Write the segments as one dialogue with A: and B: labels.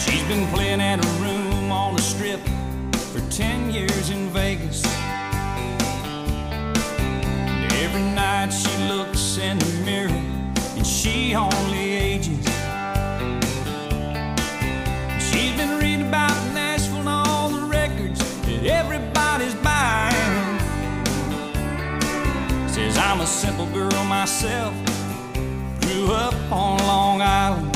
A: She's been playing at a room on the strip for 10 years in Vegas. And every night she looks in the mirror and she only ages. She's been reading about Nashville and all the records that everybody's buying. Says I'm a simple girl myself, grew up on Long Island.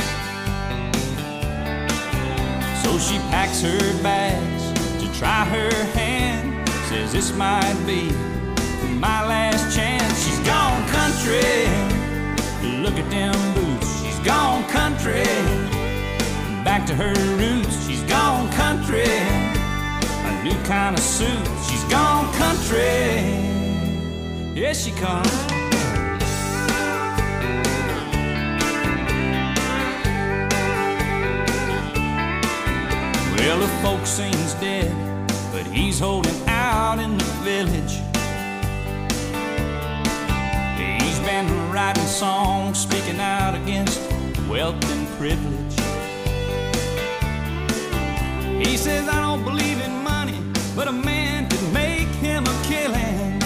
A: So she packs her bags to try her hand. Says this might be my last chance. She's gone country, look at them boots. She's gone country, back to her roots. She's gone country, a new kind of suit. She's gone country, here she comes. Well, the folks say he's dead, but he's holding out in the village. He's been writing songs, speaking out against wealth and privilege. He says, I don't believe in money, but a man could make him a killing.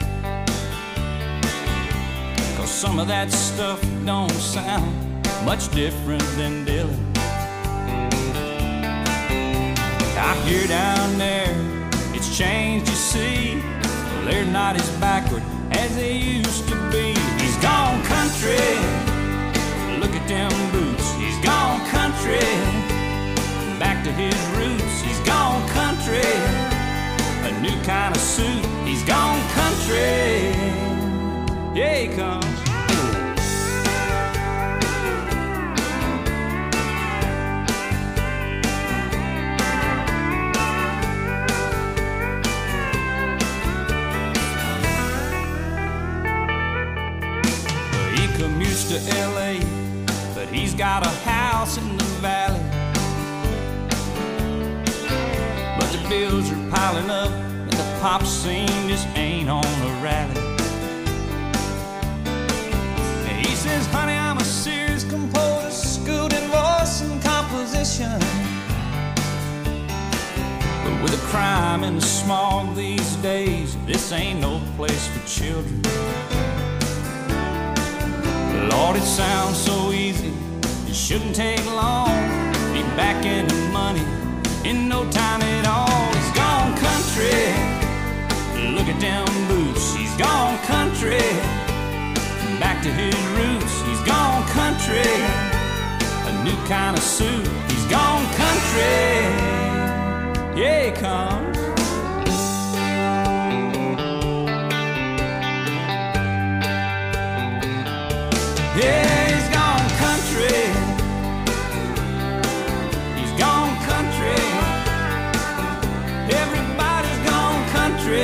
A: 'Cause some of that stuff don't sound much different than Dylan. I hear down there, it's changed, you see. Well, they're not as backward as they used to be. He's gone country, look at them boots. He's gone country, back to his roots. He's gone country, a new kind of suit. He's gone country, yeah, he comes. To LA, but he's got a house in the valley. But the bills are piling up and the pop scene just ain't on a rally. And he says, honey, I'm a serious composer, schooled in voice and composition. But with the crime and the smog these days, this ain't no place for children. Lord, it sounds so easy, it shouldn't take long. Be back in the money in no time at all. He's gone country, look at them boots. He's gone country, back to his roots. He's gone country, a new kind of suit. He's gone country, yeah, he comes. Yeah, he's gone country. He's gone country. Everybody's gone country.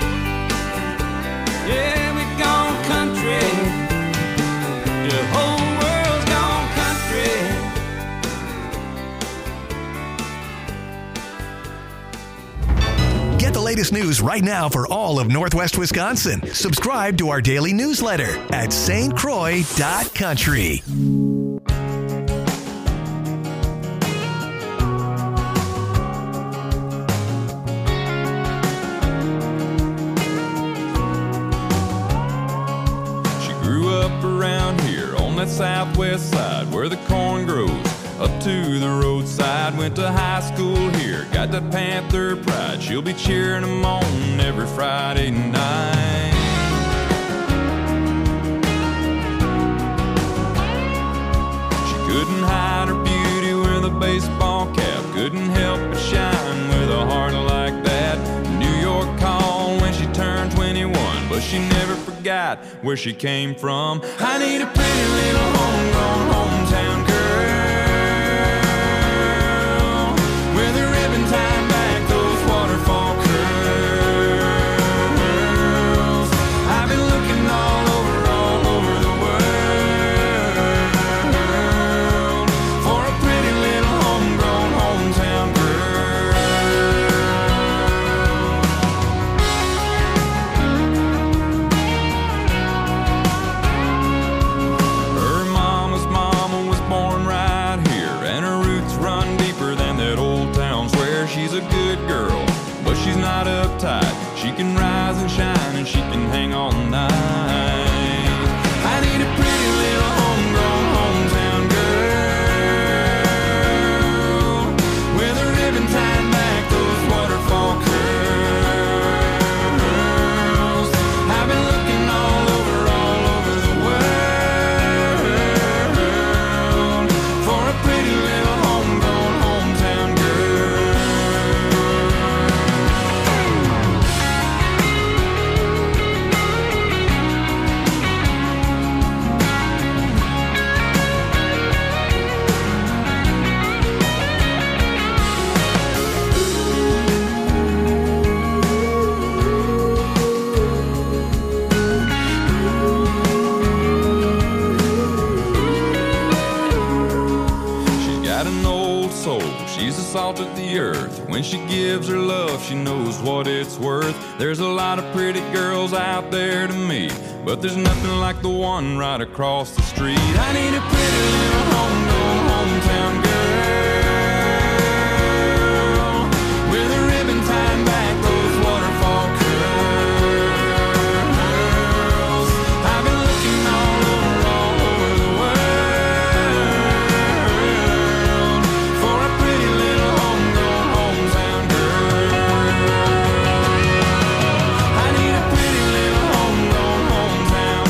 A: Yeah, we've gone country. The whole world's gone country.
B: Get the latest news right now for all of Northwest Wisconsin. Subscribe to our daily newsletter at stcroix.country.
C: She grew up around here on that southwest side where the corn grows up to the roadside. Went to high school here, got that Panther pride. She'll be cheering them on every Friday night. She couldn't hide her beauty with a baseball cap, couldn't help but shine with a heart like that. New York called when she turned 21, but she never forgot where she came from. I need a pretty little homegrown hometown girl, with a ribbon tied back those waterfall curls. I've been looking all over the world for a pretty little homegrown hometown girl. Her mama's mom tide. She can rise and shine and she can hang all night. I need a pretty little homegrown hometown girl with a ribbon tied back those waterfall curls. I've been looking all over the world for a pretty little homegrown hometown girl. She's got an old soul, she's the salt of the earth. When she gives her love, she knows what it's worth. There's a lot of pretty girls out there to meet, but there's nothing like the one right across the street. I need a pretty little homegrown hometown girl with a ribbon tied back those waterfall curls. I've been looking all over the world for a pretty little homegrown hometown girl. I need a pretty little homegrown hometown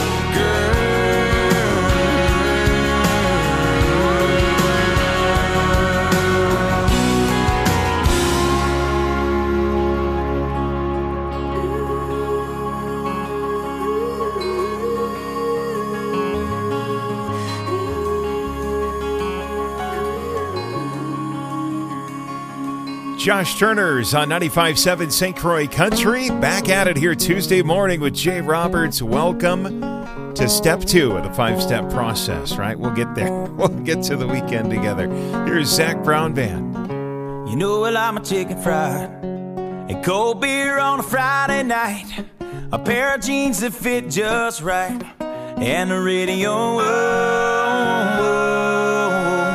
D: Josh Turner's on 95.7 St. Croix Country. Back at it here Tuesday morning with Jay Roberts. Welcome to step 2 of the 5-step process, right? We'll get there. We'll get to the weekend together. Here's Zach Brown Band.
A: You know I like my chicken fried and cold beer on a Friday night, a pair of jeans that fit just right, and the radio. Whoa, whoa, whoa.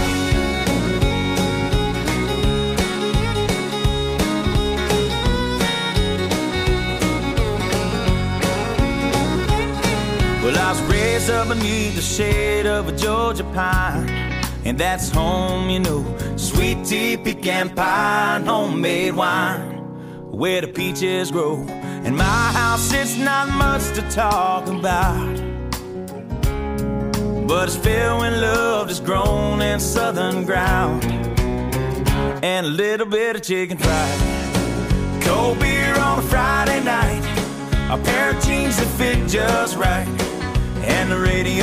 A: Well, I was raised up beneath the shade of a Georgia pine, and that's home, you know. Sweet tea, pecan pie, and homemade wine, where the peaches grow. In my house, it's not much to talk about, but it's filled when love is grown in southern ground, and a little bit of chicken fried, cold beer on a Friday night, a pair of jeans that fit just right, and the radio.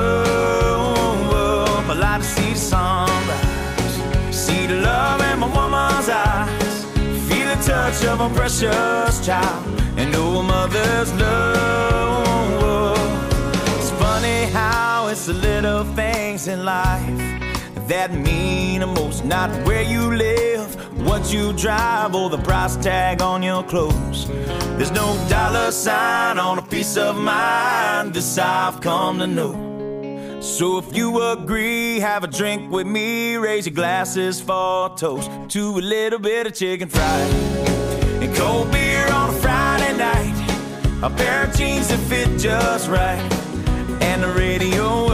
A: I like to see the sunrise, see the love in my woman's eyes, feel the touch of a precious child, and know a mother's love. It's funny how it's the little things in life that mean the most. Not where you live, what you drive, or the price tag on your clothes. There's no dollar sign on a piece of mind, this I've come to know. So if you agree, have a drink with me, raise your glasses for a toast to a little bit of chicken fried and cold beer on a Friday night, a pair of jeans that fit just right, and the radio.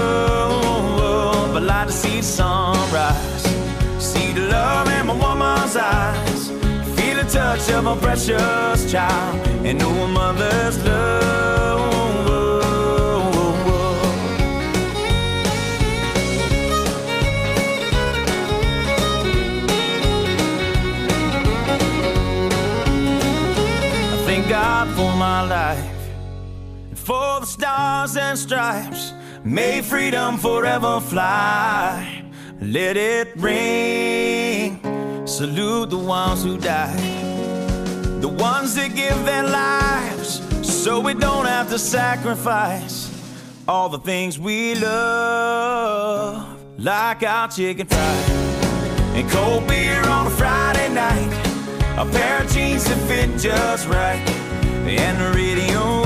A: I like to see the sunrise, see the love in my woman's eyes, feel the touch of a precious child, and know a mother's love. Thank God for my life and for the stars and stripes. May freedom forever fly. Let it ring. Salute the ones who died, the ones that give their lives so we don't have to sacrifice all the things we love, like our chicken fried and cold beer on a Friday night, a pair of jeans that fit just right, and the radio.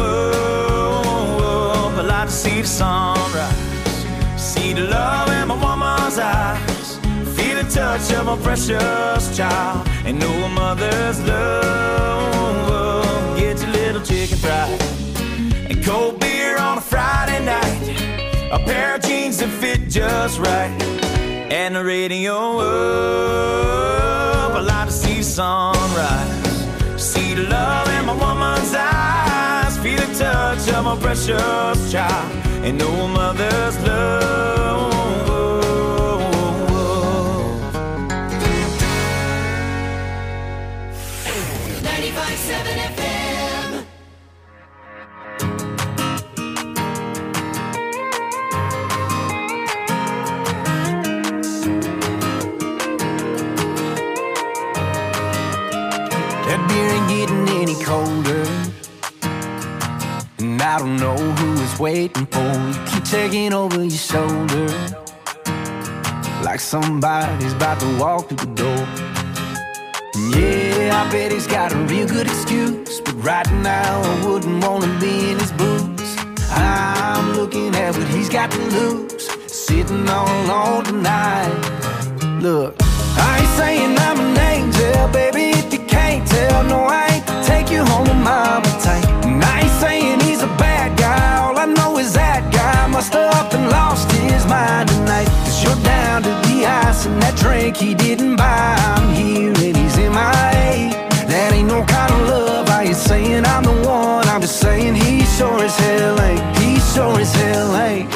A: I like to see the sunrise, see the love in my woman's eyes, feel the touch of a precious child, And no mother's love gets a little chicken fried and cold beer on a Friday night, a pair of jeans that fit just right, and the radio up. I like to see the sunrise, see the love in my woman's eyes, feel the touch of my precious child, and no mother's love.
E: 95.7 FM.
A: That beer ain't getting any colder, and I don't know who is waiting for. You keep checking over your shoulder like somebody's about to walk through the door. Yeah, I bet he's got a real good excuse, but right now I wouldn't want to be in his boots. I'm looking at what he's got to lose, sitting all alone tonight. Look, I ain't saying I'm an angel, baby, if you can't tell. No, I ain't take you home with mama tight. And I ain't saying he's a bad guy, all I know is that guy must have up and lost his mind tonight. 'Cause you're down to the ice and that drink he didn't buy. I'm here and he's in my A. That ain't no kind of love. I ain't saying I'm the one, I'm just saying he sure as hell ain't. He sure as hell ain't.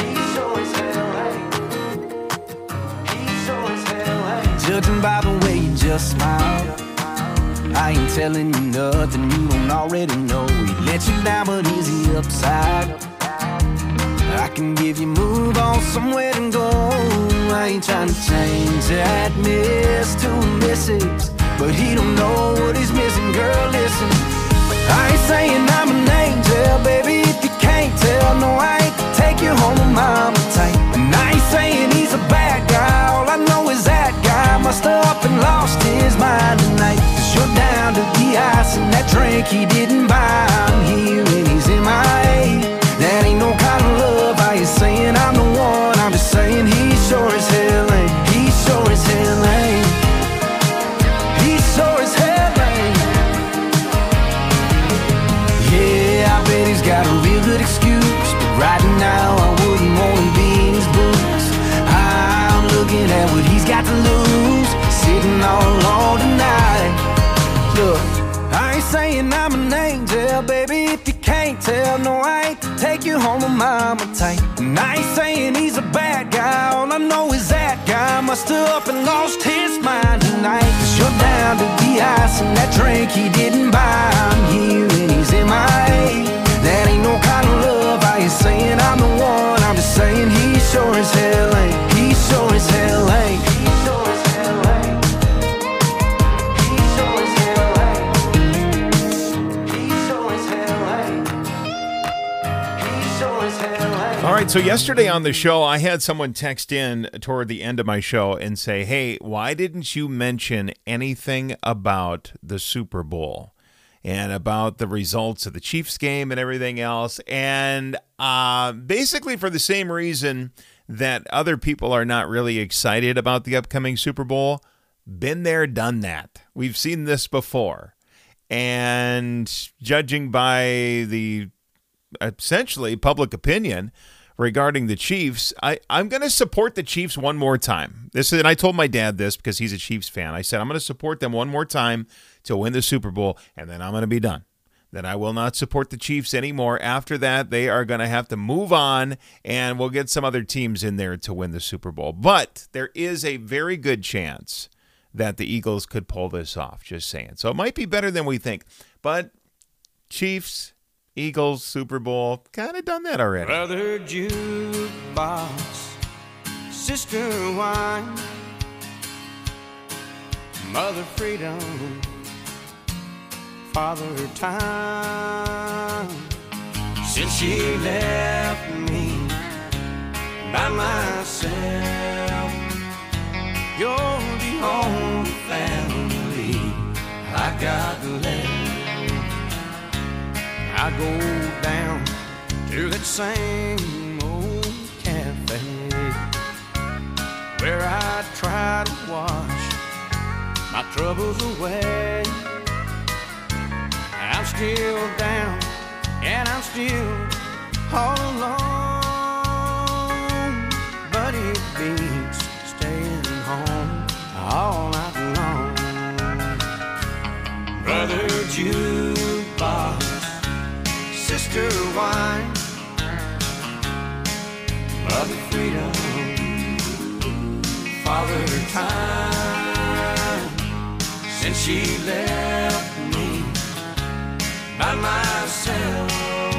A: Judging by the way you just smile, I ain't telling you nothing you don't already know. He let you down, but is he upside? I can give you move on somewhere to go. I ain't trying to change that miss to a misses, but he don't know what he's missing. Girl, listen, I ain't saying I'm an angel, baby, if you can't tell. No, I ain't take you home with mama tight. And I ain't saying he's a bad guy, all I know is that guy must have up and lost his mind tonight. 'Cause you're down to the ice and that drink he didn't buy. I'm here and he's in my A. That ain't no kind of love. I ain't saying I'm the one, I'm just saying he sure as hell ain't. He sure as hell ain't. He sure as hell ain't. Yeah, I bet he's got a real good excuse, but right now I wouldn't want to be in his boots. I'm looking at what he's got to lose, sitting all alone tonight. Look, I ain't saying I'm an angel, baby, if you can't tell. No, I ain't take you home with mama tight. And I ain't saying he's a bad guy, all I know is that guy must have up and lost his mind tonight. 'Cause you're down to the ice and that drink he didn't buy. I'm here and he's in my A. That ain't no kind of love. I ain't saying I'm the one, I'm just saying he sure as hell ain't. He sure as hell ain't. He sure as hell ain't. He sure as hell ain't. He sure as hell ain't. He sure as hell ain't.
D: All right, so yesterday on the show, I had someone text in toward the end of my show and say, hey, why didn't you mention anything about the Super Bowl and about the results of the Chiefs game and everything else? And basically for the same reason that other people are not really excited about the upcoming Super Bowl. Been there, done that. We've seen this before. And judging by the essentially public opinion regarding the Chiefs, I'm going to support the Chiefs one more time. And I told my dad this because he's a Chiefs fan. I said, I'm going to support them one more time to win the Super Bowl, and then I'm going to be done. Then I will not support the Chiefs anymore. After that, they are going to have to move on, and we'll get some other teams in there to win the Super Bowl. But there is a very good chance that the Eagles could pull this off, just saying. So it might be better than we think. But Chiefs, Eagles, Super Bowl, kind of done that already.
A: Brother jukebox, sister wine, mother freedom, father time. Since she left me by myself, you're the only family I got left. I go down to that same old cafe where I try to wash my troubles away. I'm still down and I'm still all alone, but it beats staying home all night long. Brother jukebox, sister wine, mother freedom, father time. Since she left me by myself,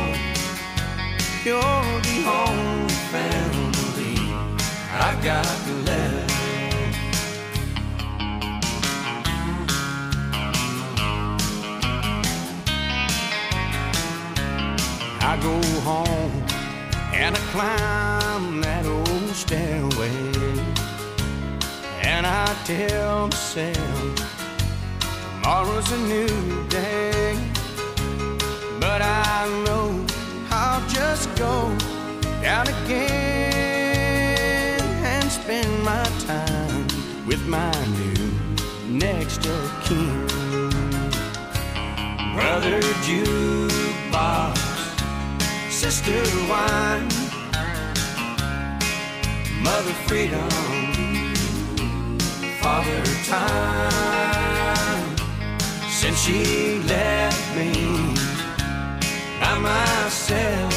A: you're the only family I've got left. I go home and I climb that old stairway, and I tell myself tomorrow's a new day. But I know I'll just go down again and spend my time with my new next of kin. Brother jukebox, sister wine, mother freedom, father time. Since she left me by myself,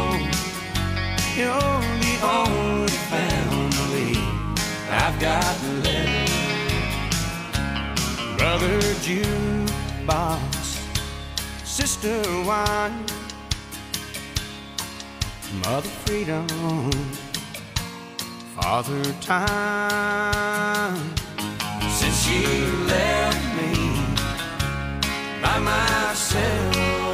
A: you're the only family I've got left. Brother jukebox, sister wine, mother freedom, father time. Since she left me by myself,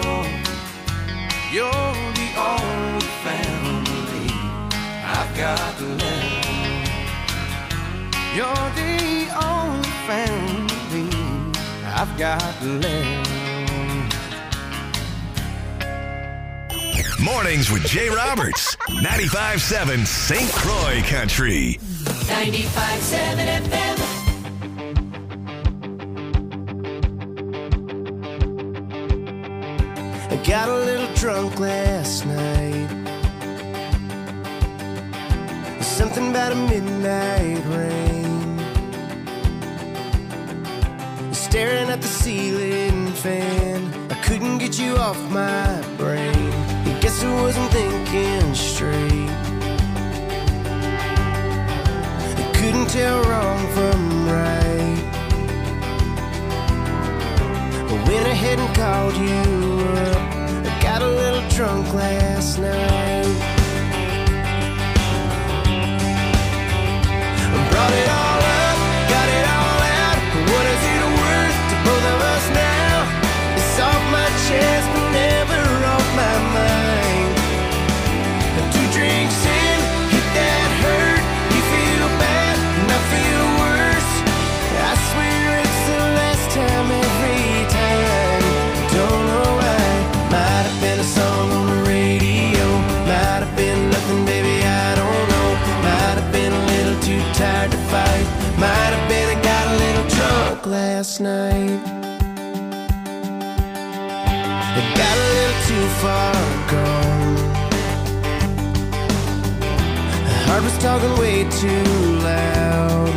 A: you're the only family I've got left. You're the only family I've got left.
B: Mornings with Jay Roberts. 95.7 St. Croix Country.
E: 95.7 FM.
F: I got a little drunk last night. Something about a midnight rain. Staring at the ceiling fan, I couldn't get you off my brain. I guess I wasn't thinking straight. I couldn't tell wrong from right. I went ahead and called you up. I got a little drunk last night. I brought it all up, got it all out. What is it worth to both of us now? It's off my chest but never off my mind. 2 drinks in, hit that hurt. You feel bad and I feel worse. I swear it's the last time every time. Don't know why. Might have been a song on the radio. Might have been nothing, baby, I don't know. Might have been a little too tired to fight. Might have been I got a little drunk last night. I got a little too far gone. The heart was talking way too loud.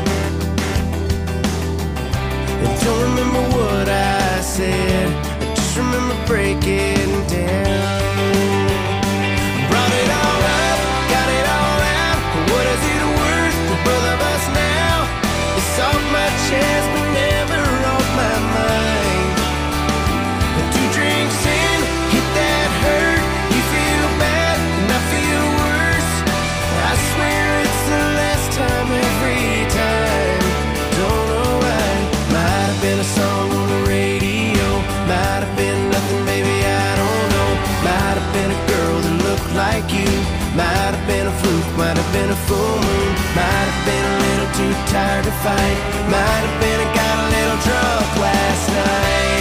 F: I don't remember what I said, I just remember breaking down. Brought it all up, got it all out. What is it worth to both of us now? It's off my chest but never off my mind. 2 drinks in, hit that hurt. You feel bad and I feel worse. I swear it's the last time every time. Don't know why. Might have been a song on the radio. Might have been nothing, baby, I don't know. Might have been a girl that looked like you. Might have been a fluke, might have been a full moon. Might have been a little too tired to fight. Might have been I got a little drunk last night.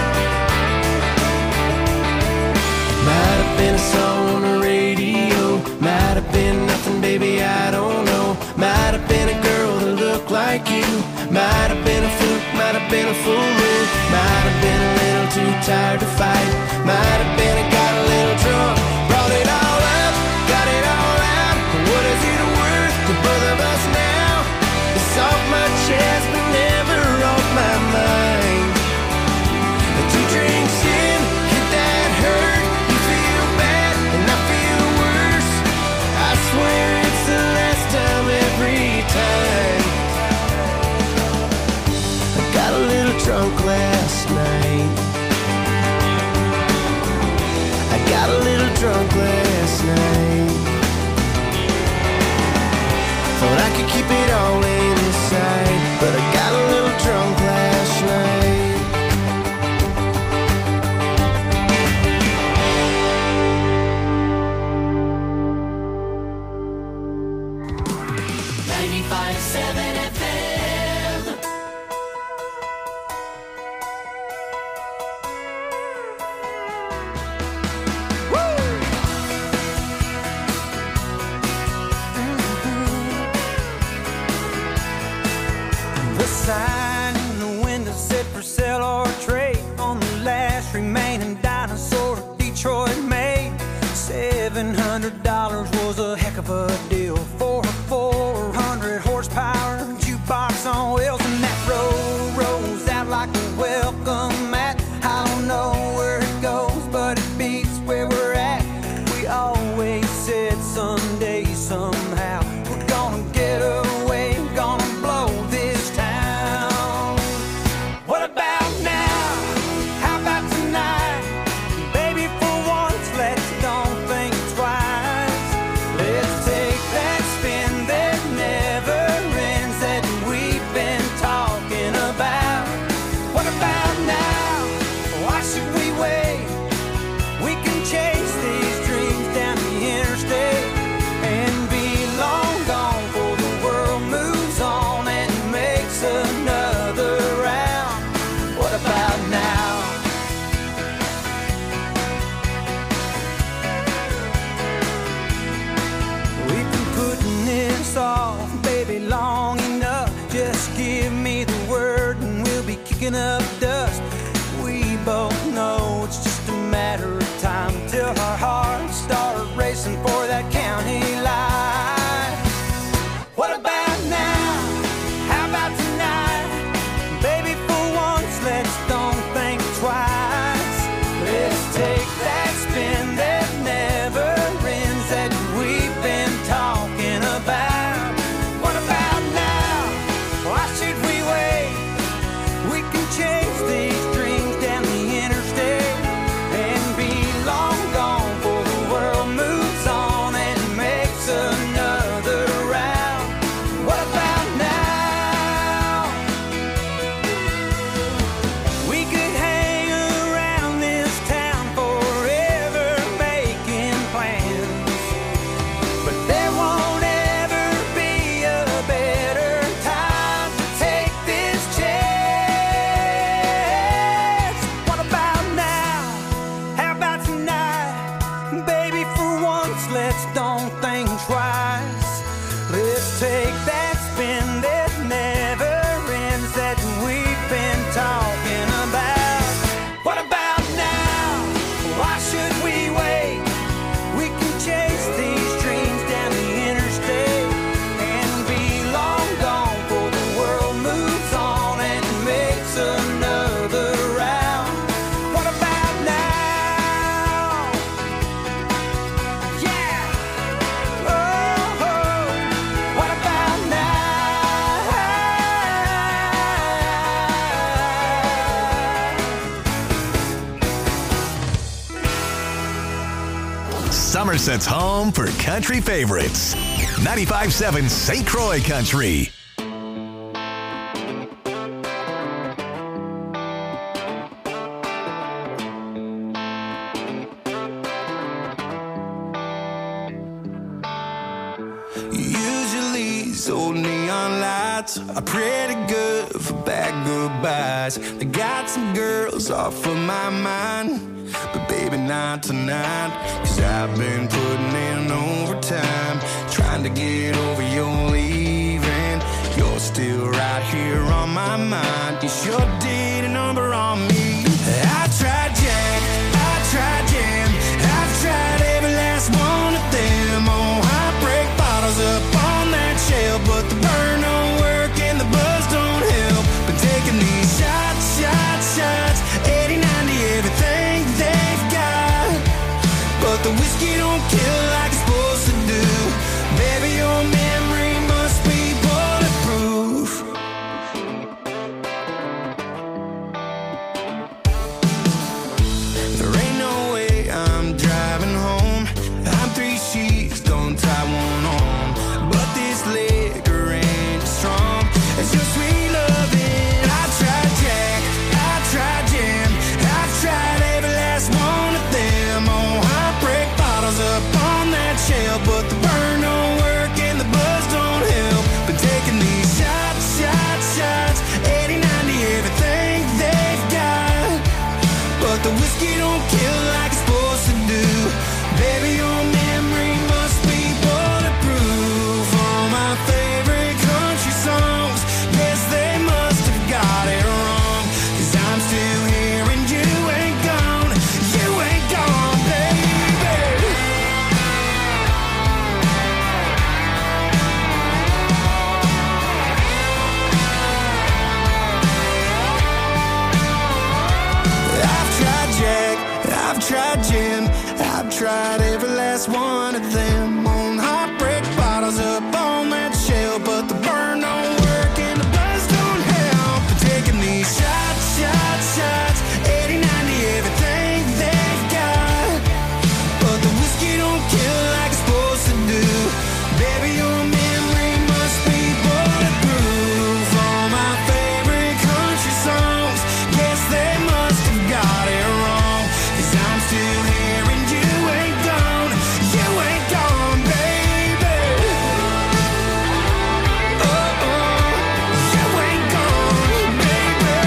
F: Might have been a song on the radio. too tired to fight. Might have been I got a little drunk, brought it all up, got it all out. What is it worth to both of us now? It's off my chest but never off my mind. Two drinks in, hit that hurt. You feel bad and I feel worse. I swear it's the last time every time. I got a little drunk last night. I got a little drunk last night. Thought I could keep it all inside, but I got a little drunk last night.
A: Sign in the window said for sale or trade on the last remaining dinosaur Detroit made. $700 was a heck of a deal for a 400 horsepower jukebox on wheels, and that road rolls out like a welcome mat. I don't know where it goes, but it beats where we're at. We always said someday, somehow, we're gonna get away, gonna blow this town. What about now? How about tonight? Baby, for once, let's don't think twice. Let's take that spin that never ends that we've been talking about. What about now? Why should we wait? We can chase these dreams down the interstate and be long gone before the world moves on and makes another round. What about now? We've been putting this off, baby, long enough. Just give me the word and we'll be kicking up dust. We both know it's just a matter of time till our hearts start racing for that county line. What about now? How about tonight? Baby, for once, let's don't think twice. Let's take that spin that never ends that we've been talking about. What about now? Why should we wait? We can chase these dreams down the interstate and be long gone before the world moves on and makes another round. What about now? We could hang around this town forever making plans, but there won't ever be a better time to take this chance. What about now? How about tonight? Baby, for once, let's don't think twice. Let's take that spin that never ends that we've been talking about. What about now? Why should we wait? We can chase these dreams down the interstate and be long gone before the world moves on and makes another round. What about now? Yeah. Oh, what about now?
B: Somerset's home for country favorites. 95.7 St. Croix Country.
F: Usually these old neon lights are pretty good for bad goodbyes. I got some girls off of my mind, but baby not tonight. 'Cause I've been putting in overtime, trying to get over your leaving. You're still right here on my mind. You sure did a number on me. I tried the whiskey don't kill like it's supposed to do. Baby, your memory must be bulletproof. There ain't no way I'm driving home. I'm 3 sheets, don't tie one on. But this liquor ain't strong as your sweet loving. I tried Jack, I tried Jim, I've tried every last one of them. Oh, heartbreak bottles up on that shelf, but the burn don't work and the buzz don't help. But taking these shots, 80, 90, everything they've got. But the whiskey don't kill like it's supposed to do. Baby, your memory must be bulletproof. All my favorite country songs, yes, they must have got it wrong. 'Cause I'm still here and you ain't gone. You ain't gone, baby. I've tried Jack, I've tried Jim, I've tried every last one of them. On heartbreak bottles up on that shelf, but the burn don't work and the buzz don't help. But taking these shots, 80, 90, everything they've got. But the whiskey don't kill like it's supposed to do. Baby, your memory must be bulletproof. All my favorite country songs, yes, they must have got it wrong. 'Cause I'm still here and you ain't gone. You ain't gone, baby. Oh, you ain't gone, baby.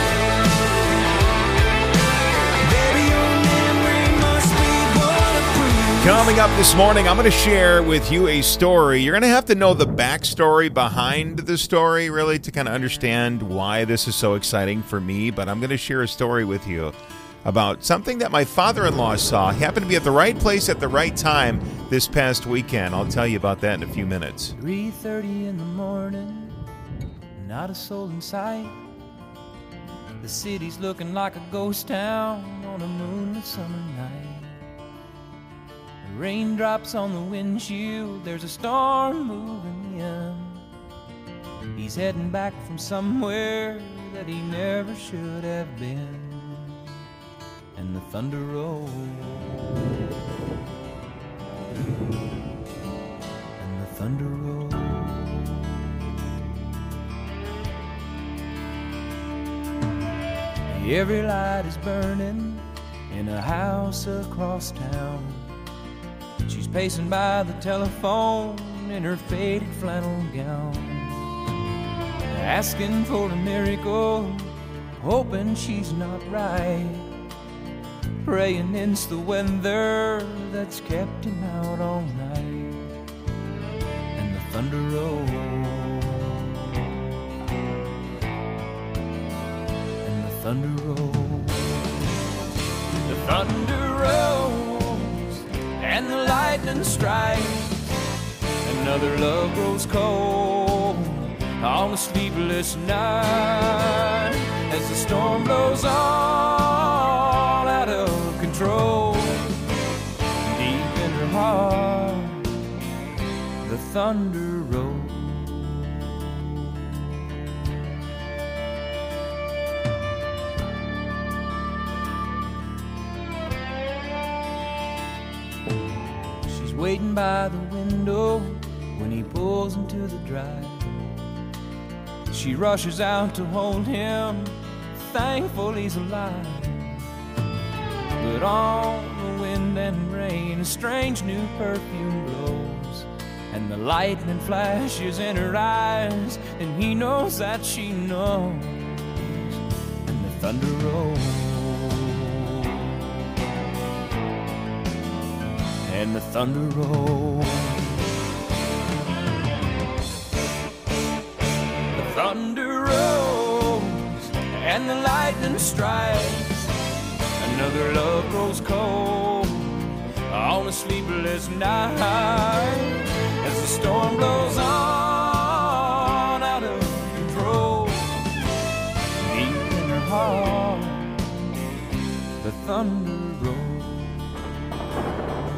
F: Baby, your memory must be bulletproof.
D: Coming up this morning, I'm going to share with you a story. You're going to have to know the backstory behind the story, really, to kind of understand why this is so exciting for me. But I'm going to share a story with you about something that my father-in-law saw. He happened to be at the right place at the right time this past weekend. I'll tell you about that in a few minutes.
G: 3:30 in the morning, not a soul in sight. The city's looking like a ghost town on a moonlit summer night. The raindrops on the windshield, there's a storm moving in. He's heading back from somewhere that he never should have been. And the thunder rolls, and the thunder rolls. Every light is burning in a house across town. She's pacing by the telephone in her faded flannel gown, asking for a miracle, hoping she's not right, praying it's the weather that's kept him out all night. And the thunder rolls, and the thunder rolls, the thunder rolls, and the lightning strikes. Another love grows cold on a sleepless night as the storm blows all out of control. Deep in her heart, the thunder rolls. She's waiting by the window when he pulls into the drive. She rushes out to hold him, thankful he's alive. But on the wind and rain, a strange new perfume blows, and the lightning flashes in her eyes, and he knows that she knows. And the thunder rolls, and the thunder rolls. Thunder rolls and the lightning strikes. Another love grows cold on a sleepless night as the storm blows on out of control. Deep in her heart, the thunder rolls.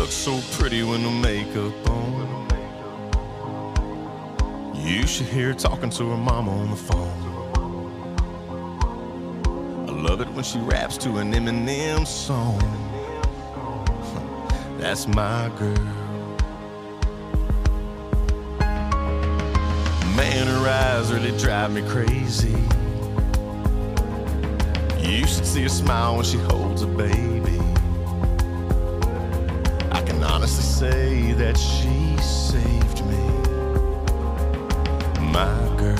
H: looks so pretty with no makeup on. You should hear her talking to her mama on the phone. I love it when she raps to an Eminem song. That's my girl. Man, her eyes really drive me crazy. You should see her smile when she holds a baby. I can honestly say that she saved me. My girl.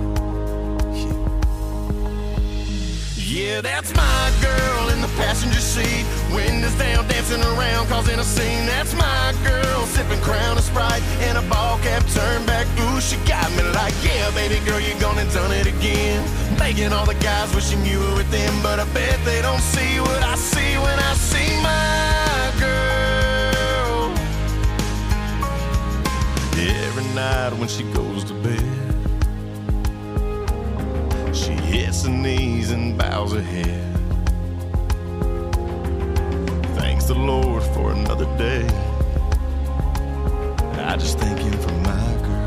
H: Yeah, that's my girl in the passenger seat. Windows down, dancing around, causing a scene. That's my girl, sipping Crown and Sprite and a ball cap turned back. Ooh, she got me like, yeah, baby girl, you gone and done it again. Making all the guys wishing you were with them, but I bet they don't see what I see when I see my girl. Every night when she goes to bed, she hits her knees and bows her head. Thanks the Lord for another day. I just thank him for my girl.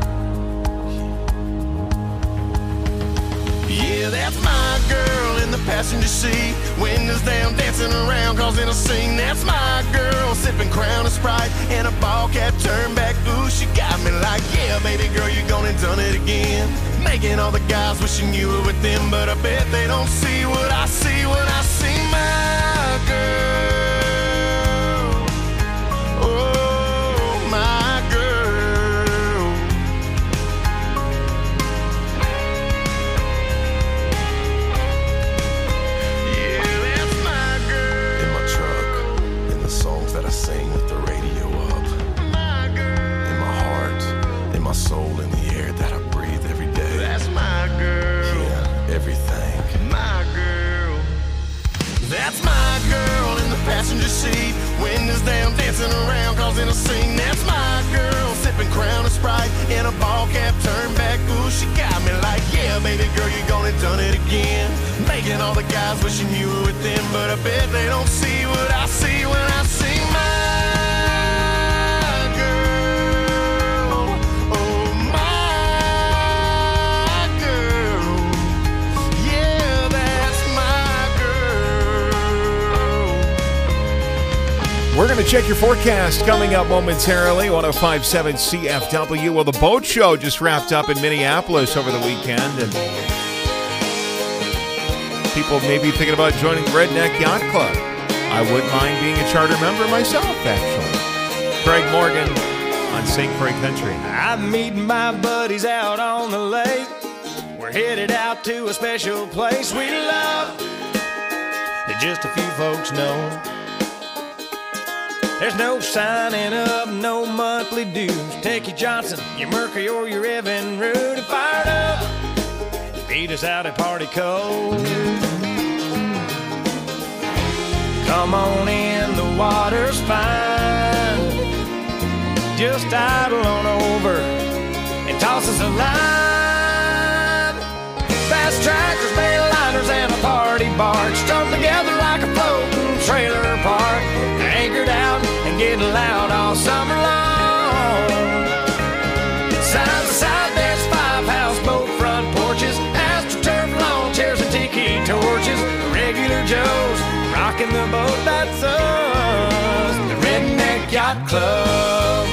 H: Yeah, that's my girl in the passenger seat. Windows down, dancing around, causing a scene. That's my girl, sipping Crown and Sprite and a ball cap turned back. Ooh, she got me like, yeah, baby girl, you gone and done it again. Making all the guys wishing you were with them, but I bet they don't see what I see when I see my girl. Oh, my girl. Yeah, that's my girl. In my truck, in the songs that I sing with the radio up. My girl. In my heart, in my soul, in the air that I breathe every day. That's my girl. Yeah, everything. My girl. That's my girl in the passenger seat. Windows down, dancing around, causing a scene. That's my girl, sipping Crown and Sprite in a ball cap turned back. Ooh, she got me like, yeah, baby girl, you gone and done it again. Making all the guys wishing you were with them, but I bet they don't see what I see when I see my girl. Oh, my girl. Yeah, that's my girl.
D: We're going to check your forecast coming up momentarily. 105.7 CFW. Well, the boat show just wrapped up in Minneapolis over the weekend, and people may be thinking about joining Redneck Yacht Club. I wouldn't mind being a charter member myself, actually. Craig Morgan on St. Croix Country.
F: I'm meeting my buddies out on the lake. We're headed out to a special place we love that just a few folks know. There's no signing up, no monthly dues. Take your Johnson, your Mercury, or your Evan Root and fired up. Meet us out at Party Cove. Come on in, the water's fine. Just idle on over and toss us a line. Fast trackers, bail liners, and a party barge strung together like a floating trailer park. Anchored out and getting loud all summer long. Side to side, there's 5 houseboat front porches, AstroTurf lawn chairs and tiki torches. Regular Joes rocking the boat, that's us, the Redneck Yacht Club.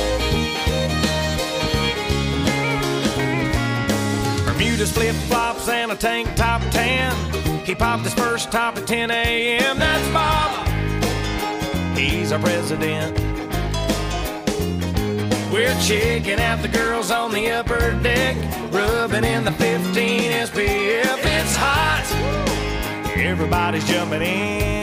F: Bermuda's flip-flops and a tank top tan. He popped his first top at 10 a.m. That's Bob, he's our president. We're checking out the girls on the upper deck, rubbing in the 15 SPF. It's hot, everybody's jumping in.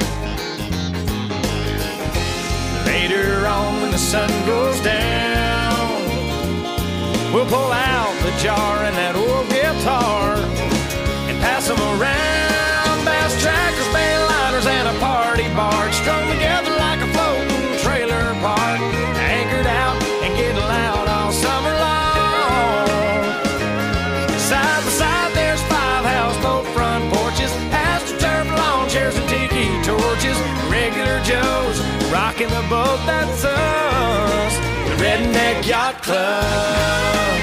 F: Later on when the sun goes down, we'll pull out the jar and that old guitar and pass them around. Bass trackers, bail liners, and a party barge strung together like a floating trailer park. Anchored out and getting loud all summer long. Side by side, there's 5 houseboat front porches, AstroTurf lawn chairs and tiki torches. Regular Joes rocking the boat, Yacht Club.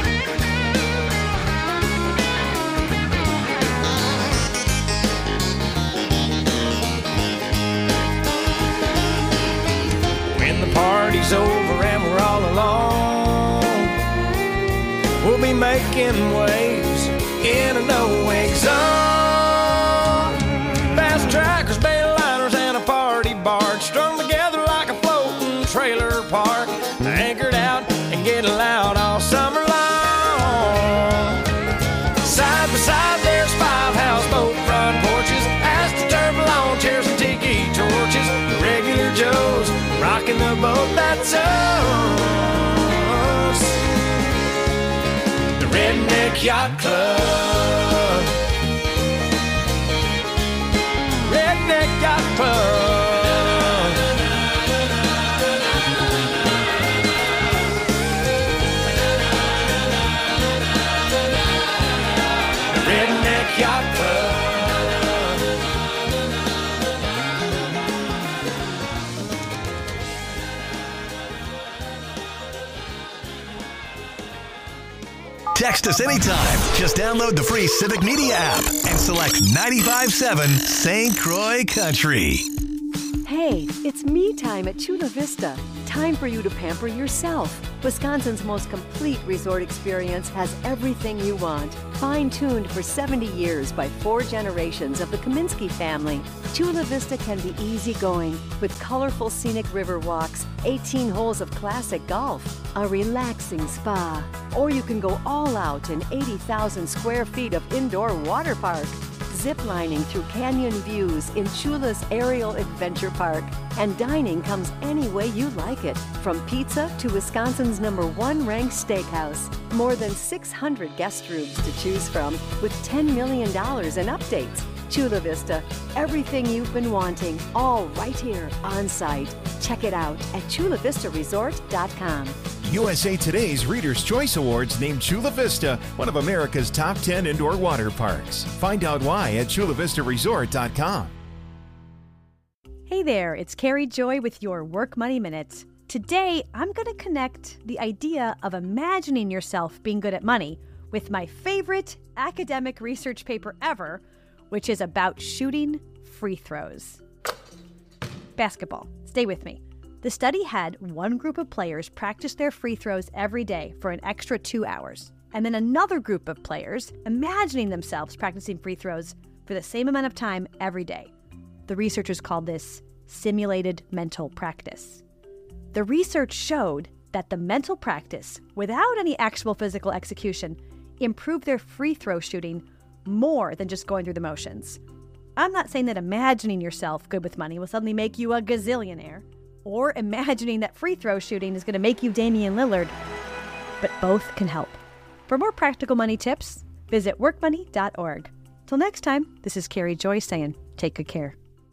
F: When the party's over and we're all alone, we'll be making waves in a no-wake zone. Fast trackers, bail liners, and a party barge strung together like a floating trailer park, anchored out and getting loud all summer long. Side by side, there's 5 houseboat front porches, astroturf lawn chairs and tiki torches. The regular Joes rocking the boat that's us. The Redneck Yacht Club. Redneck Yacht Club. The Redneck Yacht Club.
B: Text us anytime. Just download the free Civic Media app and select 95.7 St. Croix Country.
I: Hey, it's me time at Chula Vista. Time for you to pamper yourself. Wisconsin's most complete resort experience has everything you want. Fine-tuned for 70 years by 4 generations of the Kaminsky family, Chula Vista can be easygoing with colorful scenic river walks, 18 holes of classic golf, a relaxing spa, or you can go all out in 80,000 square feet of indoor water park. Ziplining through canyon views in Chula's Aerial Adventure Park. And dining comes any way you like it, from pizza to Wisconsin's #1 ranked steakhouse. More than 600 guest rooms to choose from, with $10 million in updates. Chula Vista, everything you've been wanting, all right here on site. Check it out at chulavistaresort.com.
D: USA Today's Reader's Choice Awards named Chula Vista one of America's top 10 indoor water parks. Find out why at chulavistaresort.com.
J: Hey there, it's Carrie Joy with your Work Money Minutes. Today, I'm going to connect the idea of imagining yourself being good at money with my favorite academic research paper ever, which is about shooting free throws. Basketball. Stay with me. The study had one group of players practice their free throws every day for an extra 2 hours, and then another group of players imagining themselves practicing free throws for the same amount of time every day. The researchers called this simulated mental practice. The research showed that the mental practice, without any actual physical execution, improved their free throw shooting more than just going through the motions. I'm not saying that imagining yourself good with money will suddenly make you a gazillionaire, or imagining that free throw shooting is going to make you Damian Lillard, but both can help. For more practical money tips, visit workmoney.org. Till next time, this is Carrie Joy saying, take good care.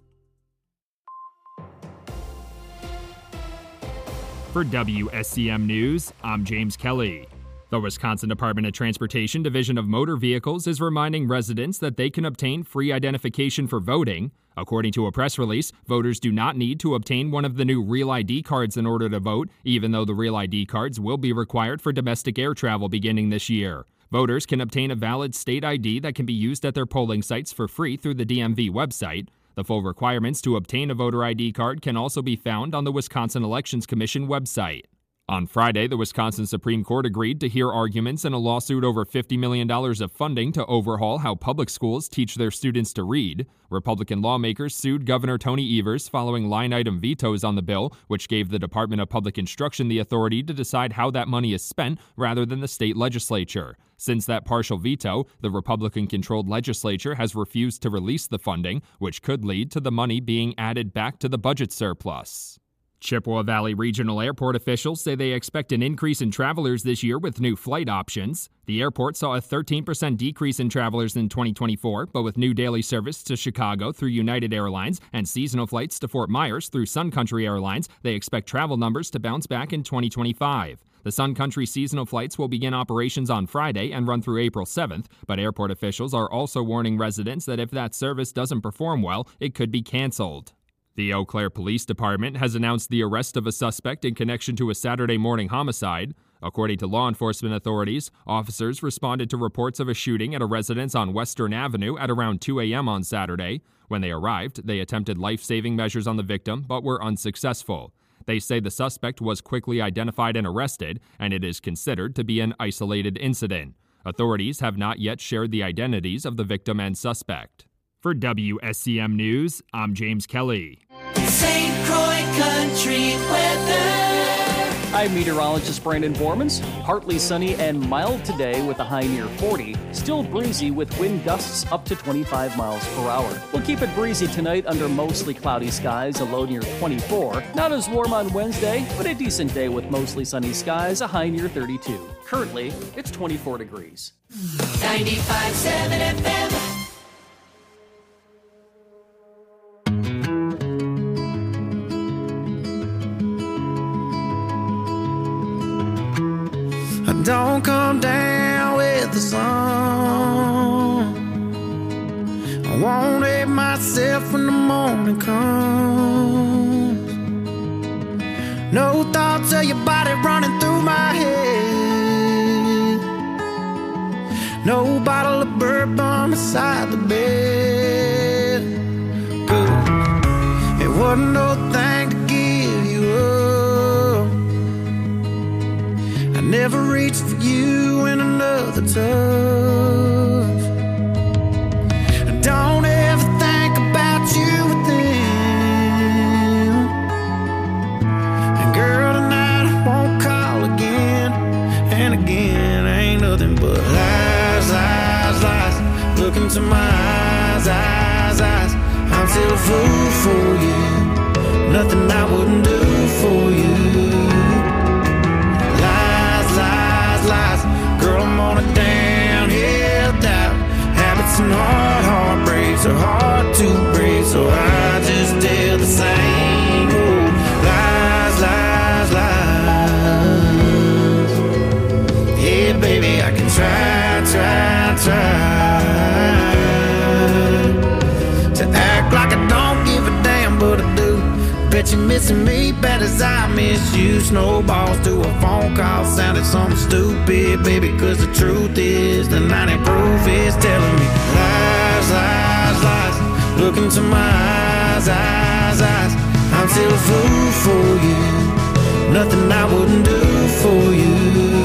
K: For WSCM News, I'm James Kelly. The Wisconsin Department of Transportation Division of Motor Vehicles is reminding residents that they can obtain free identification for voting. According to a press release, voters do not need to obtain one of the new Real ID cards in order to vote, even though the Real ID cards will be required for domestic air travel beginning this year. Voters can obtain a valid state ID that can be used at their polling sites for free through the DMV website. The full requirements to obtain a voter ID card can also be found on the Wisconsin Elections Commission website. On Friday, the Wisconsin Supreme Court agreed to hear arguments in a lawsuit over $50 million of funding to overhaul how public schools teach their students to read. Republican lawmakers sued Governor Tony Evers following line-item vetoes on the bill, which gave the Department of Public Instruction the authority to decide how that money is spent rather than the state legislature. Since that partial veto, the Republican-controlled legislature has refused to release the funding, which could lead to the money being added back to the budget surplus. Chippewa Valley Regional Airport officials say they expect an increase in travelers this year with new flight options. The airport saw a 13% decrease in travelers in 2024, but with new daily service to Chicago through United Airlines and seasonal flights to Fort Myers through Sun Country Airlines, they expect travel numbers to bounce back in 2025. The Sun Country seasonal flights will begin operations on Friday and run through April 7th, but airport officials are also warning residents that if that service doesn't perform well, it could be canceled. The Eau Claire Police Department has announced the arrest of a suspect in connection to a Saturday morning homicide. According to law enforcement authorities, officers responded to reports of a shooting at a residence on Western Avenue at around 2 a.m. on Saturday. When they arrived, they attempted life-saving measures on the victim but were unsuccessful. They say the suspect was quickly identified and arrested, and it is considered to be an isolated incident. Authorities have not yet shared the identities of the victim and suspect. For WSCM News, I'm James Kelly.
E: St. Croix Country weather.
L: I'm meteorologist Brandon Bormans. Partly sunny and mild today with a high near 40. Still breezy with wind gusts up to 25 miles per hour. We'll keep it breezy tonight under mostly cloudy skies, a low near 24. Not as warm on Wednesday, but a decent day with mostly sunny skies, a high near 32. Currently, it's 24 degrees.
E: 95.7 FM.
F: Don't come down with the sun. I won't hate myself when the morning comes. No thoughts of your body running through my head. No bottle of bourbon beside the bed. Good. It wasn't no thing to give you up. Never reached for you in another touch. Don't ever think about you with them. And girl, tonight I won't call again. And again, ain't nothing but lies, lies, lies. Look into my eyes, eyes, eyes. I'm still a fool for you. Nothing I wouldn't do for you. Lies. Girl, I'm on a downhill doubt. Habits and heartbreaks are hard to break, so I just tell the same old lies, lies, lies. Yeah, baby, I can try to act like I don't give a damn, but I do. Bet you're missing me bad as I miss you. Snowballs to a phone call sounded something stupid, baby, cause the truth is the 90 proof is telling me lies, lies, lies. Look into my eyes, eyes, eyes. I'm still a fool for you. Nothing I wouldn't do for you.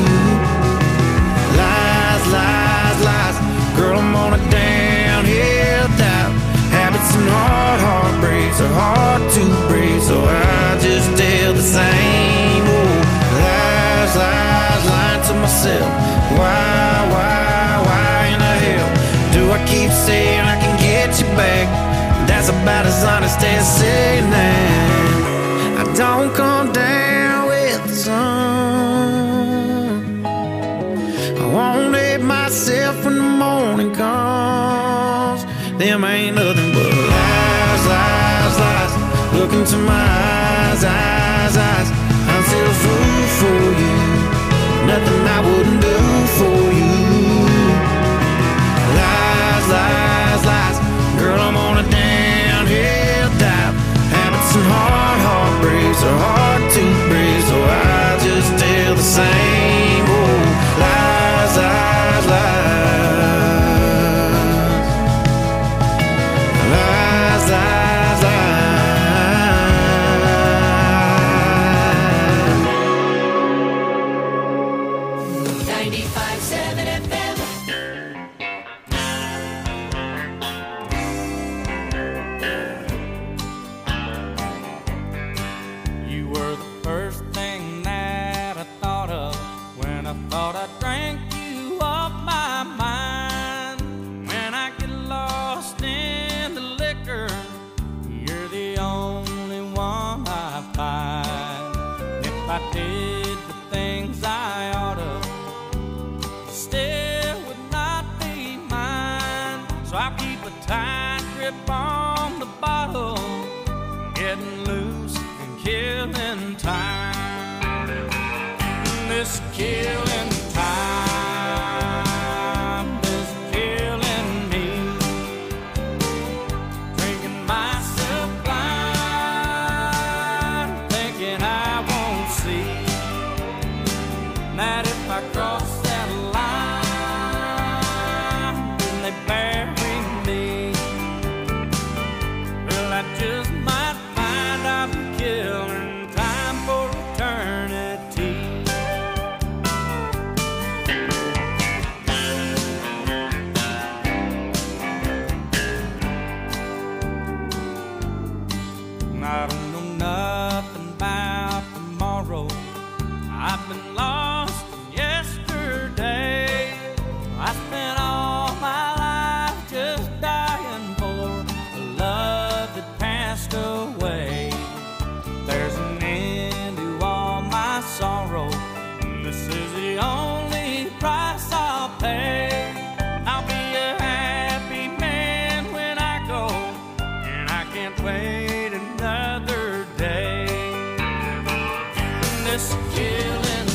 F: Lies, lies, lies. Girl, I'm on a downhill doubt. Habits and heartbreaks are hard to break, so I just tell the same old lies, lies, lying to myself. Why in the hell do I keep saying I can get you back? That's about as honest as saying that I don't come down with the sun. I won't hate myself when the morning comes. Them ain't nothing but lies, lies, lies. Look into my eyes, eyes, eyes. I'm still a fool for you. Nothing I wouldn't do for you. Lies, lies, lies. Girl, I'm on a downhill dive. Habits and heartbreaks are hard to break, so I just tell the same old lies, lies, lies. Lies, lies, lies.
E: 95.7 FM.
A: You were the first thing that I thought of when I thought I drank you off my mind. When I get lost in the liquor, you're the only one I find. If I did the things I oughta, still would not be mine. So I keep a tight grip on the bottle, getting loose and killing time. This killing time is killing me. Drinking myself blind. I've been lost yesterday. I spent all my life just dying for a love that passed away. There's an end to all my sorrow. This is the only price I'll pay. I'll be a happy man when I go, and I can't wait another day. This killing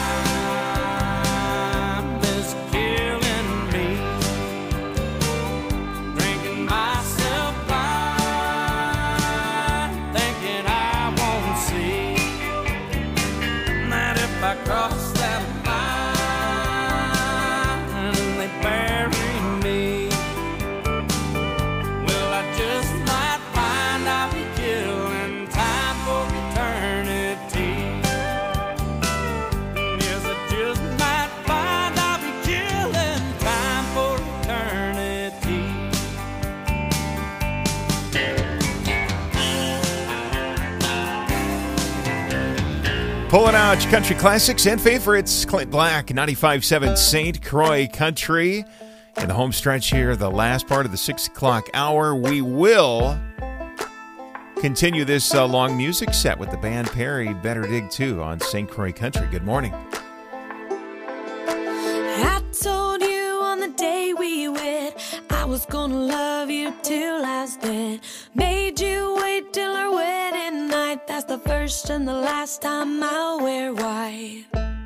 A: time is killing me. Drinking myself blind, thinking I won't see that if I cross that line and they bury me, well, I just might find I'll be killing time for eternity. Yes, I just might find I'll be killing time for eternity.
D: Pulling out country classics and favorites. Clint Black, 95.7 St. Croix Country. In the home stretch here, the last part of the 6 o'clock hour, we will continue this long music set with the band Perry Better Dig 2 on St. Croix Country. Good morning.
M: I told you on the day we wed I was gonna love you till I was dead. Made you wait till our wedding night. That's the first and the last time I'll wear white.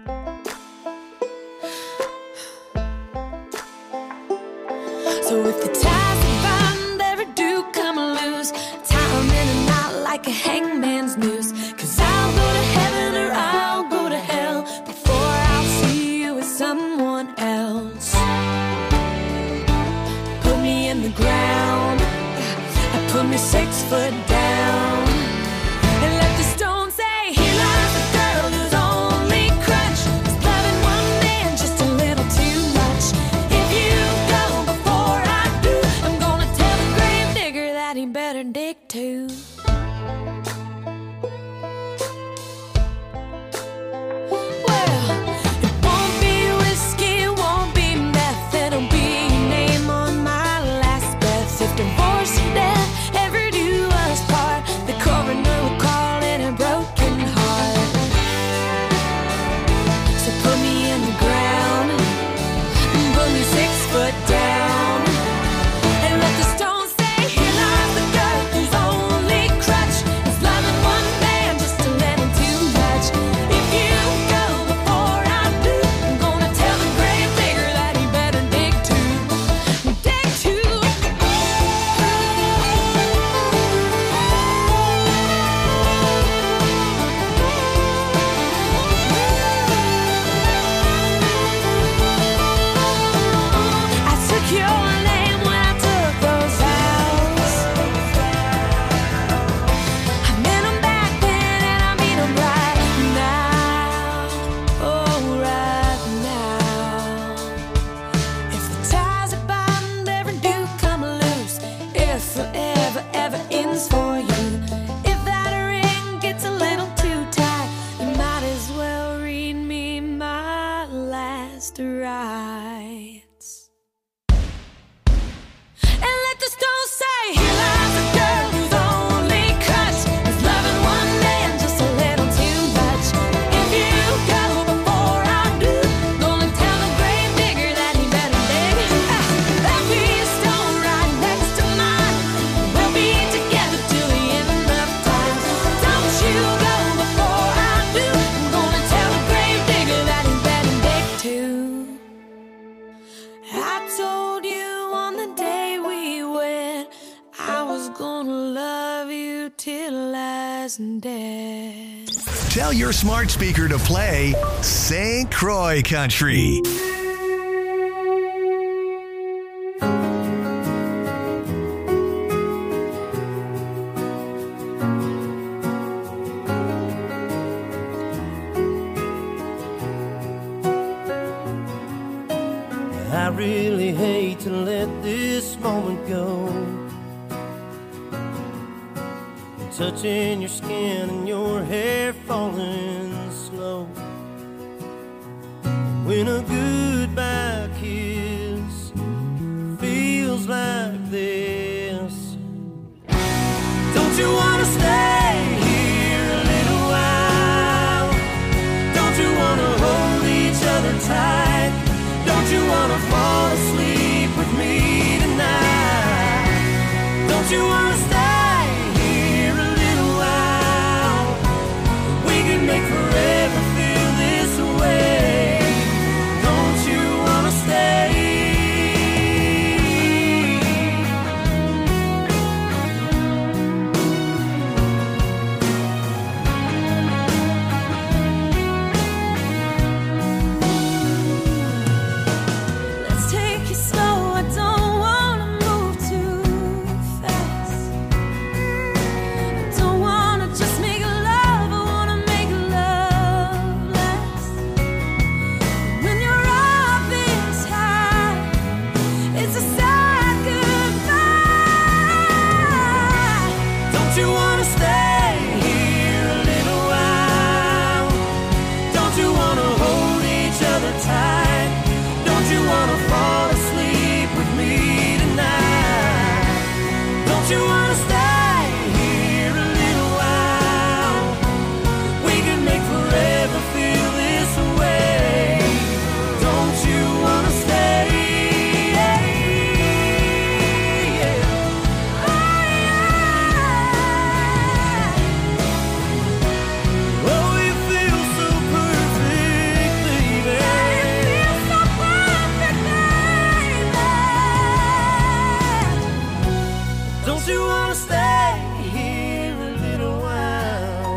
M: So if the ties of bond ever do come loose, tie 'em in a knot like a hangman's noose. 'Cause I'll go to heaven or I'll go to hell before I'll see you with someone else. Put me in the ground, put me 6 foot down, and let the stone say, here lies the girl whose only crutch is loving one man just a little too much. If you go before I do, I'm gonna tell the grave digger that he better dig too. Well, it won't be whiskey, it won't be meth, it'll be your name on my last breath. If divorce and death ever do us part, the coroner will call it a broken heart. So put me in the ground, put me 6 foot down, and let the stone say, here lies the girl whose only crutch is loving one man just a little too much. If you go before I do, I'm gonna tell the grave digger that he better dig too. Dig too. I took your name when I took those vows. I meant 'em back then and I mean 'em right now. Oh, right now. If the ties of bond ever do come loose, if forever ever ends for you, if that ring gets a little too tight, you might as well read me my last rites. And let the stone say, here lies a girl whose only crutch is loving one man just a little too much. If you go before I do, gonna tell the grave digger that he better dig. There'll be a stone right next to mine. We'll be together till the end of time. Don't you go before I do, I'm gonna tell the grave digger that he better dig too. I told you on the day we wed I was gonna love you till I was dead.
B: Tell your smart speaker to play St. Croix Country.
F: I really hate to let this moment go. Touching your skin and your hair falling slow. when a goodbye kiss feels like this. Don't you wanna stay here a little while? Don't you wanna hold each other tight? Don't you wanna fall asleep with me tonight? Don't you wanna stay here a little while? We can make forever feel this way. Don't you wanna stay?
M: Let's take it slow. I don't wanna move too fast. I don't wanna just make love. I wanna make love last. When you're up this high, it's a sad goodbye.
F: Don't you wanna stay here a little while? Don't you wanna hold each other tight? Don't you wanna fall asleep with me tonight? Don't you wanna stay here a little while? We can make forever feel this way. Don't you wanna stay? Oh, you feel so perfect, baby. Don't you wanna stay here a little while?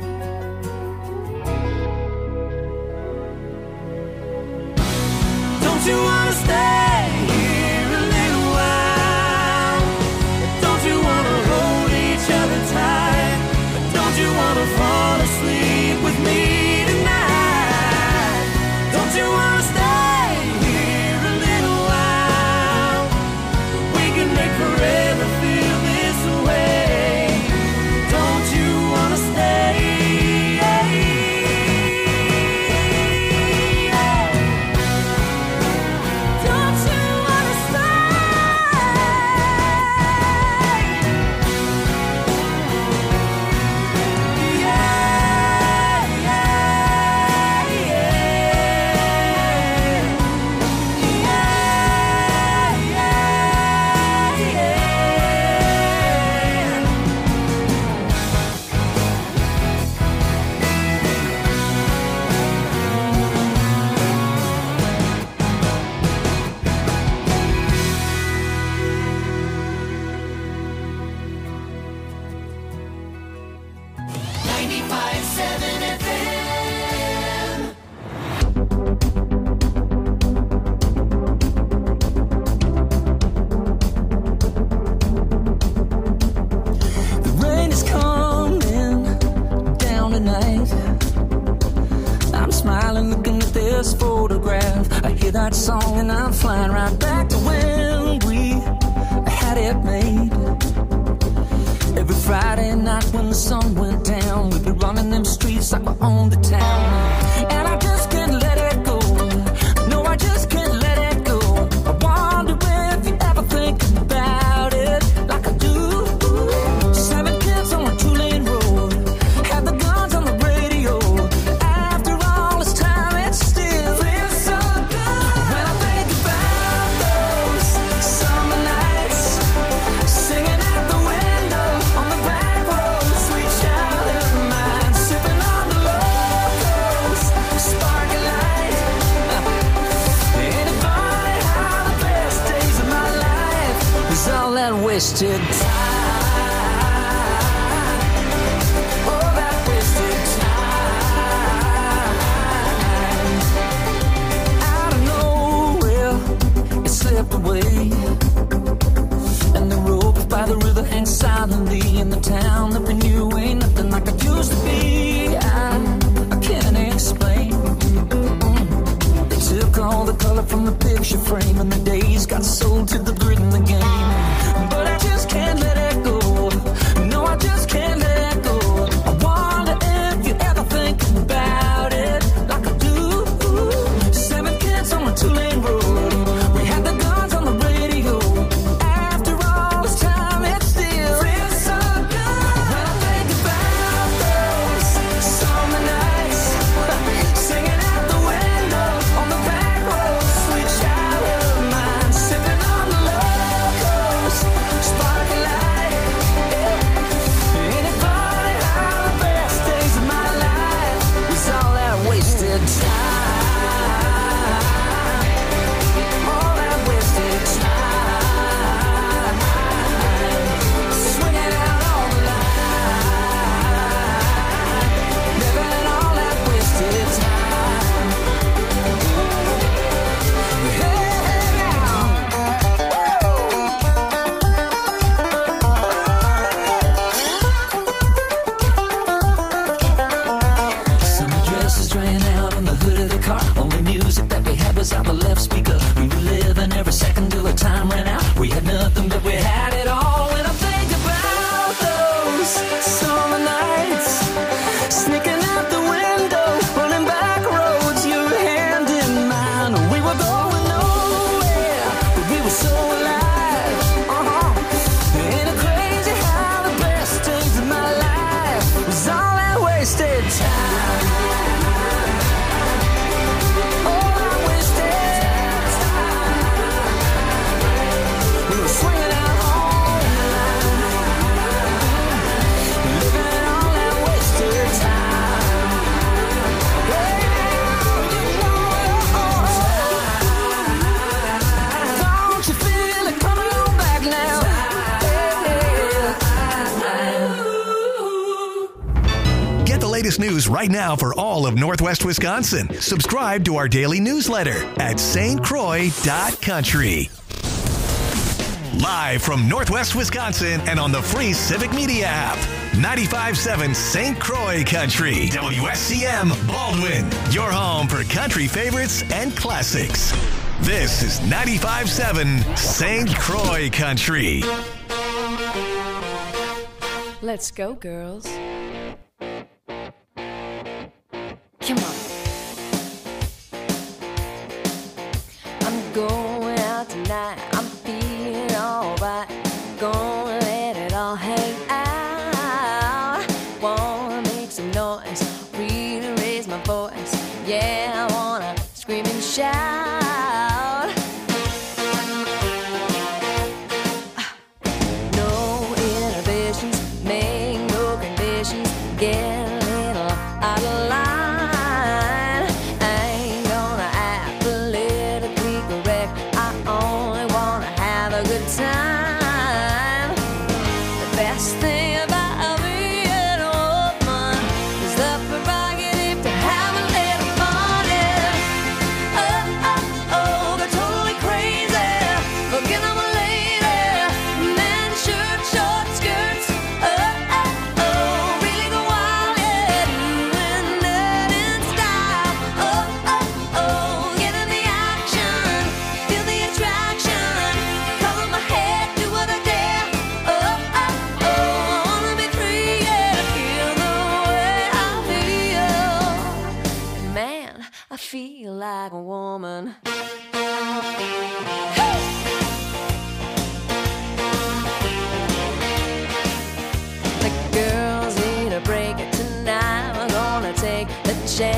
F: Don't you wanna stay here a little while? Don't you wanna hold each other tight? Don't you wanna fall asleep with me tonight? Don't you wanna stay here a little while? We can make forever feel this way. Don't you wanna stay?
M: Don't you wanna
N: The rain is coming down tonight. I'm smiling looking at this photograph. I hear that song and I'm flying right back to when we had it made. Every Friday night when the sun went down, we'd be running them streets like we owned the town. And I just can't let it go. No, I just can't let it go. I wonder if you ever think about it like I do. 7 kids on a 2-lane road, had the guns on the radio. After all this time, it still feels so good. When I think about those summer nights, singing out the window on the back road, sweet childhood mine, sipping on the locals, sparkling light. Anybody how the best days of my life is all that wasted time. All that wasted time. Out of nowhere, it slipped away. And the rope by the river hangs silently in the town that we knew ain't nothing like it used to be. I can't explain. They took all the color from the picture frame, and the days got sold to the grid in the game. But I just can't
B: latest news right now for all of Northwest Wisconsin. Subscribe to our daily newsletter at stcroix.country. Live from Northwest Wisconsin and on the free Civic Media app. 95.7 St. Croix Country. WSCM Baldwin. Your home for country favorites and classics. This is 95.7 St. Croix Country.
O: Let's go, girls. Come on. I'm going out tonight. I'm feeling alright. Gonna let it all hang out. Wanna make some noise. Really raise my voice. Yeah, I wanna scream and shout. No inhibitions, make no conditions. Get